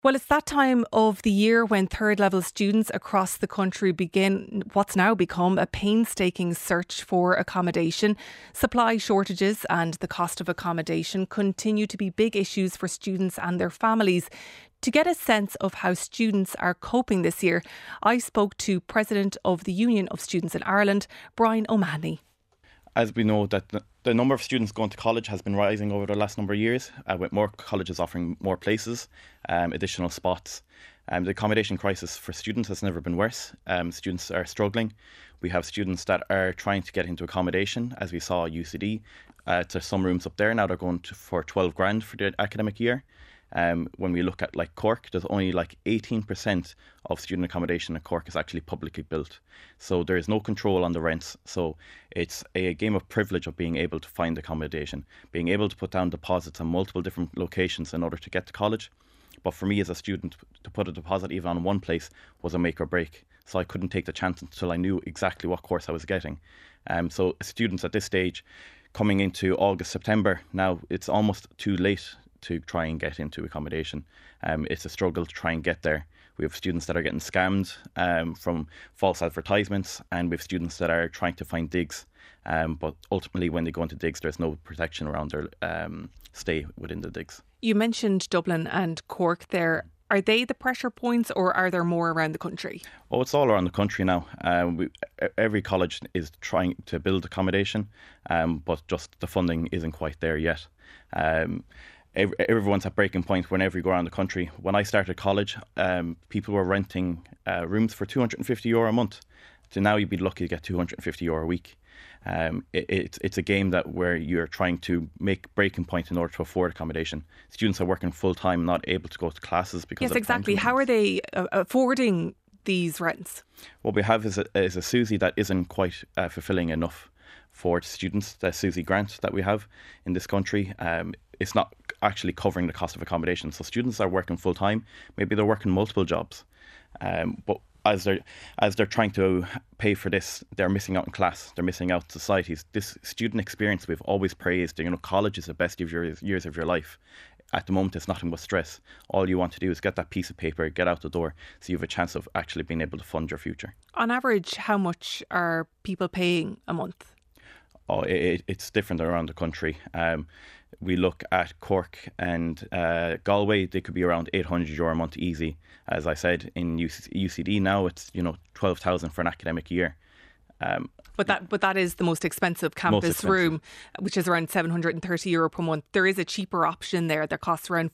Well, it's that time of the year when third level students across the country begin what's now become a painstaking search for accommodation. Supply shortages and the cost of accommodation continue to be big issues for students and their families. To get a sense of how students are coping this year, I spoke to President of the Union of Students in Ireland, Brian O'Mahony. As we know that the number of students going to college has been rising over the last number of years, with more colleges offering more places, additional spots. The accommodation crisis for students has never been worse. Students are struggling. We have students that are trying to get into accommodation, as we saw at UCD. To some rooms up there now, they're going for 12 grand for the academic year. When we look at like Cork, there's only like 18% of student accommodation in Cork is actually publicly built. So there is no control on the rents. So it's a game of privilege of being able to find accommodation, being able to put down deposits on multiple different locations in order to get to college. But for me as a student, to put a deposit even on one place was a make or break. So I couldn't take the chance until I knew exactly what course I was getting. So students at this stage, coming into August, September, now it's almost too late to try and get into accommodation. It's a struggle to try and get there. We have students that are getting scammed from false advertisements, and we have students that are trying to find digs. But ultimately, when they go into digs, there's no protection around their stay within the digs. You mentioned Dublin and Cork there. Are they the pressure points, or are there more around the country? Oh, it's all around the country now. Every college is trying to build accommodation, but just the funding isn't quite there yet. Everyone's at breaking point whenever you go around the country. When I started college, people were renting rooms for €250 a month. So now you'd be lucky to get €250 a week. It's a game that where you're trying to make breaking point in order to afford accommodation. Students are working full time, not able to go to classes because yes, of exactly. How are they affording these rents? What we have is a SUSI that isn't quite fulfilling enough for students. The SUSI grant that we have in this country, it's not actually covering the cost of accommodation. So students are working full time. Maybe they're working multiple jobs, but as they're trying to pay for this, they're missing out in class. They're missing out societies. This student experience we've always praised. College is the best of your years of your life. At the moment, it's nothing but stress. All you want to do is get that piece of paper, get out the door, so you have a chance of actually being able to fund your future. On average, how much are people paying a month? Oh, it's different around the country. We look at Cork and Galway, they could be around €800 a month easy. As I said, in UCD now, it's 12,000 for an academic year. But that is the most expensive campus room, which is around €730 per month. There is a cheaper option there that costs around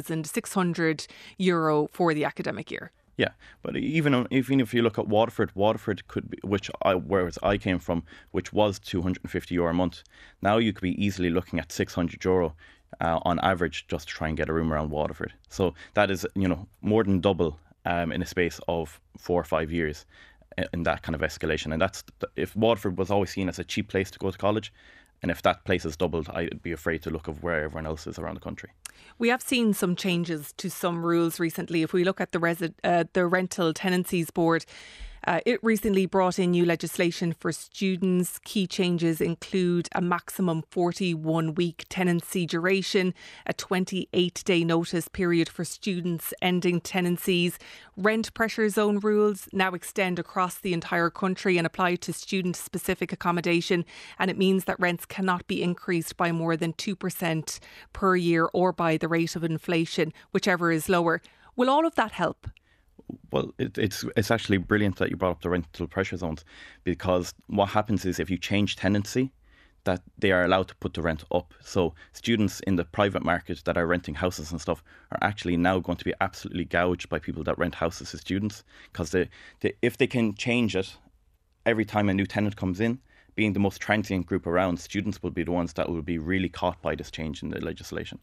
€5,600 for the academic year. Yeah, but even if you look at Waterford could be, whereas I came from, which was €250 a month. Now you could be easily looking at €600 on average just to try and get a room around Waterford. So that is more than double in a space of 4 or 5 years in that kind of escalation. And that's if Waterford was always seen as a cheap place to go to college. And if that place has doubled, I'd be afraid to look at where everyone else is around the country. We have seen some changes to some rules recently. If we look at the Rental Tenancies Board, it recently brought in new legislation for students. Key changes include a maximum 41-week tenancy duration, a 28-day notice period for students ending tenancies. Rent pressure zone rules now extend across the entire country and apply to student-specific accommodation. And it means that rents cannot be increased by more than 2% per year or by the rate of inflation, whichever is lower. Will all of that help? Well, it's actually brilliant that you brought up the rental pressure zones, because what happens is if you change tenancy, that they are allowed to put the rent up. So students in the private market that are renting houses and stuff are actually now going to be absolutely gouged by people that rent houses to students, because if they can change it every time a new tenant comes in, being the most transient group around, students will be the ones that will be really caught by this change in the legislation.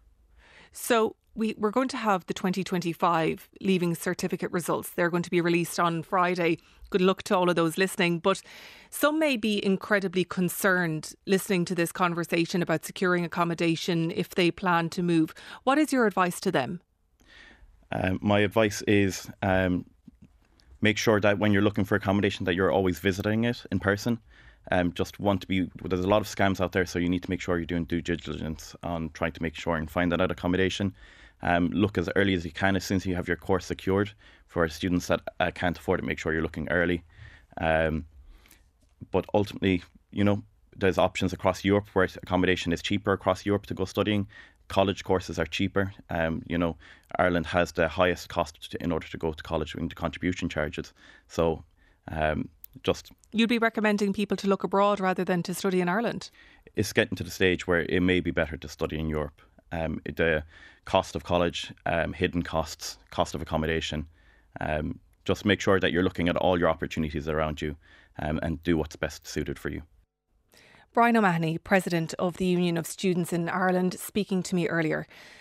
So we're going to have the 2025 Leaving Certificate results. They're going to be released on Friday. Good luck to all of those listening. But some may be incredibly concerned listening to this conversation about securing accommodation if they plan to move. What is your advice to them? My advice is make sure that when you're looking for accommodation that you're always visiting it in person. There's a lot of scams out there, so you need to make sure you're doing due diligence on trying to make sure and find that out accommodation. look as early as you can, as soon as you have your course secured. For students that can't afford it, make sure you're looking early. But ultimately, there's options across Europe where accommodation is cheaper across Europe to go studying. College courses are cheaper. Ireland has the highest cost in order to go to college in the contribution charges. So You'd be recommending people to look abroad rather than to study in Ireland? It's getting to the stage where it may be better to study in Europe. The cost of college, hidden costs, cost of accommodation. Just make sure that you're looking at all your opportunities around you and do what's best suited for you. Brian O'Mahony, President of the Union of Students in Ireland, speaking to me earlier.